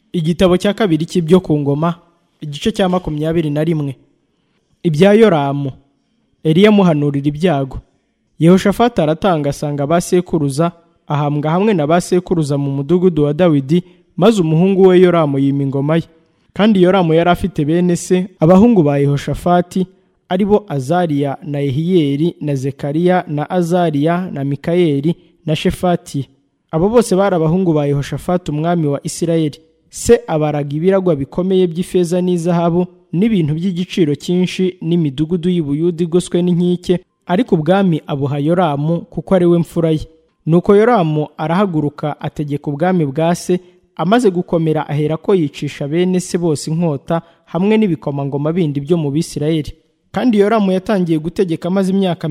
Igitabo cya kabiri cy'ibyo ku ngoma, igice cya 21. Ibya Yoramu. Eliya amuhanurira ibyago. Yehoshafati aratanga asanga abasekuruza, ahambwa hamwe na basekuruza mu mudugudu wa Dawidi, maze umuhungu we Yoramu yima ingoma ye. Kandi Yoramu yari afite bene se, abahungu ba Yehoshafati, ari bo Azariya na Yehiyeli na Zekariya na Azariya na Mikayeli na Shefatiya. Abo bose bari abahungu ba Yehoshafati umwami wa Isirayeli. Se abaraga ibiragwa bikomeye by'ifeza n'izahabu n'ibintu by'igiciro cyinshi n'imidugudu y'Ubuyuda igoswe n'inkike, ariko ubwami abuha Yoramu kuko ari we mfura ye. Nuko Yoramu arahaguruka ategeka ubwami bwa se, amaze gukomera ahera ko yicisha bene se bose inkota hamwe n'ibikomangoma bindi byo mu Bisirayeli. Kandi Yoramu yatangiye gutegeka amaze imyaka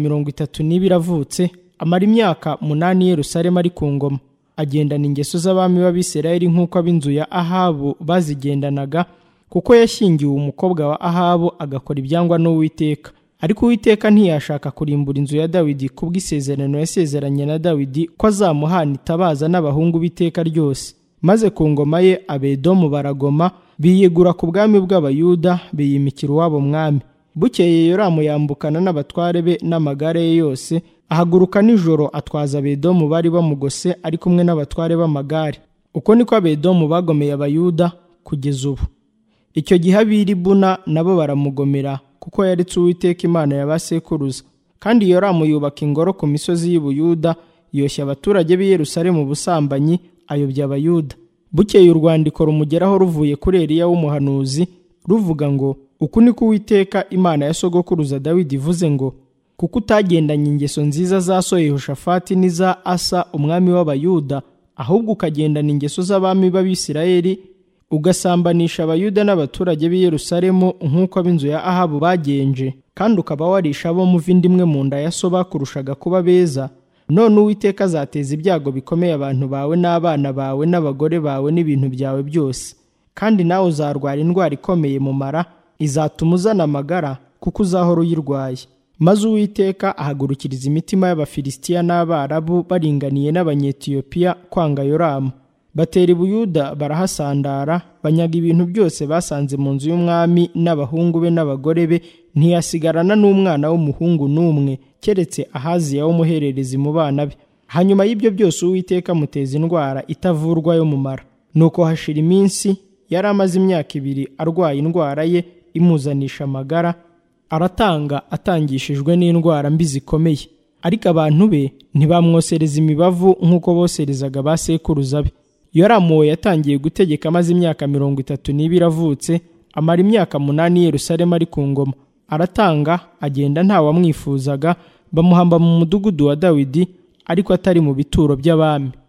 32 avutse, amara imyaka 8 i Yerusalemu ari ku ngoma. Agendana ingeso z'abami b'Abisirayeli nk'uko ab'inzu ya Ahabu bazigendanaga, kuko yashyingiwe umukobwa wa Ahabu agakora ibyangwa n'Uwiteka. Ariko Uwiteka ntiyashaka kurimbura inzu ya Dawidi kubw'isezerano yasezeranye na Dawidi ko azamuhana itabaza n'abahungu b'iteka ryose. Maze ku ngoma ye Abedomu baragoma, biyegura ku bwami bw'Abayuda, biyimikira uwabo mwami. Bukeye Yoramu yambukana n'abatware be n'amagare ye yose, ahaguruka nijoro atwaza Abedomu bari bamugose ari kumwe n'abatware b'amagare. Uko niko Abedomu bagomeye Abayuda kugeza ubu. Icyo gihe ab'i Libuna nabo baramugomera, kuko yaretse Uwiteka Imana ya basekuruza. Kandi Yoramu yubaka ingoro ku misozi y'Ubuyuda, yoshya abaturage b'i Yerusalemu ubusambanyi, ayobya Abayuda. Bukeye urwandiko rumugeraho ruvuye kuri Eliya w'umuhanuzi, ruvuga ngo, uku niko Uwiteka Imana ya sogokuruza Dawidi ivuze ngo, kuko utagendanye ingeso nziza za so Yehoshafati n'iza Asa umwami w'Abayuda, ahubwo ukagendana ingeso z'abami b'Abisirayeli, ugasambanisha Abayuda n'abaturage b'i Yerusalemu nk'uko ab'inzu ya Ahabu bagenje, kandi ukaba warisha abo muva inda imwe mu nda ya so bakurushaga kuba beza, none Uwiteka azateza ibyago bikomeye abantu bawe n'abana bawe n'abagore bawe n'ibintu byawe byose. Kandi nawe uzarwara indwara ikomeye mu mara, izatuma uzana amagara, kuko uzahora uyirwaye. Maze Uwiteka ahagurukiriza imitima y'Abafilisitiya n'Abarabu baringaniye n'Abanyetiyopiya kwanga Yoramu. Batera i Buyuda barahasandara, banyaga ibintu byose basanze mu nzu y'umwami n'abahungu be n'abagore be, ntiyasigarana n'umwana w'umuhungu n'umwe, keretse Ahaziya w'umuhererezi mu bana be. Hanyuma y'ibyo byose Uwiteka amuteza indwara itavurwa yo mu mara. Nuko hashira iminsi, yari amaze imyaka 2 arwaye indwara ye imuzanisha amagara, aratanga atangishijwe n'indwara mbi zikomeye. Ariko abantu be ntibamwosereza imibavu nk'uko boserezaga basekuruza be. Yoramu yatangiye gutegeka amaze imyaka 32 avutse, amara imyaka 8 i Yerusalemu ari ku ngoma. Aratanga agenda ntawamwifuzaga, bamuhamba mu mudugudu wa Dawidi, ariko atari mu bituro by'abami.